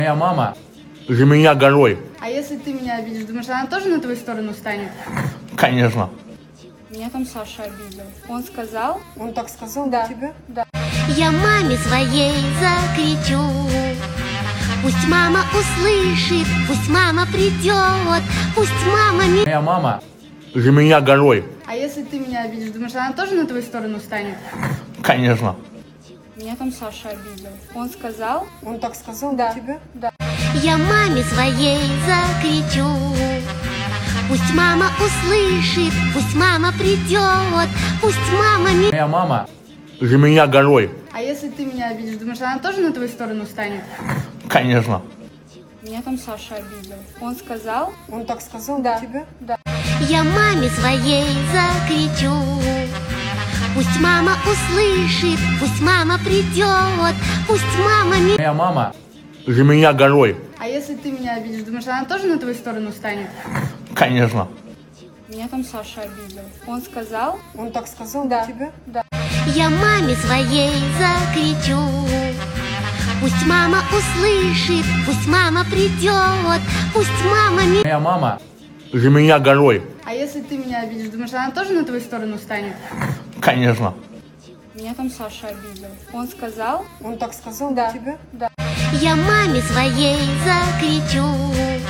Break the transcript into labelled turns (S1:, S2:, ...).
S1: Моя мама же меня горой.
S2: А если ты меня обидишь, думаешь, она тоже на твою сторону станет?
S1: Конечно.
S2: Меня там Саша обидел. Он сказал?
S3: Он так сказал
S2: Да.
S3: на тебя?
S2: Да.
S4: Я маме своей закричу. Пусть мама услышит, пусть мама придет, пусть мама не...
S1: Моя мама же меня горой.
S2: А если ты меня обидишь, думаешь, она тоже на твою сторону станет?
S1: Конечно.
S2: Меня там Саша обидел. Он сказал?
S3: Он так сказал
S2: Да.
S3: на тебя?
S2: Да.
S4: Я маме своей закричу. Пусть мама услышит, пусть мама придет, пусть мама не...
S1: Моя мама же меня горой.
S2: А если ты меня обидишь, думаешь, она тоже на твою сторону станет?
S1: Конечно.
S2: Меня там Саша обидел. Он сказал?
S3: Он так сказал
S2: Да.
S3: на тебя?
S2: Да.
S4: Я маме своей закричу. Пусть мама услышит, пусть мама придет, пусть мама не...
S1: Моя мама же меня горой.
S2: А если ты меня обидишь, думаешь, она тоже на твою сторону станет?
S1: Конечно.
S2: Меня там Саша обидел. Он сказал?
S3: Он так сказал
S2: Да.
S3: на тебя?
S2: Да.
S4: Я маме своей закричу. Пусть мама услышит, пусть мама придет, пусть мама не...
S1: Моя мама же меня горой.
S2: А если ты меня обидишь, думаешь, она тоже на твою сторону станет?
S1: Конечно.
S2: Меня там Саша обидел. Он сказал?
S3: Он так сказал
S2: Да.
S3: на тебя?
S2: Да.
S4: Я маме своей закричу.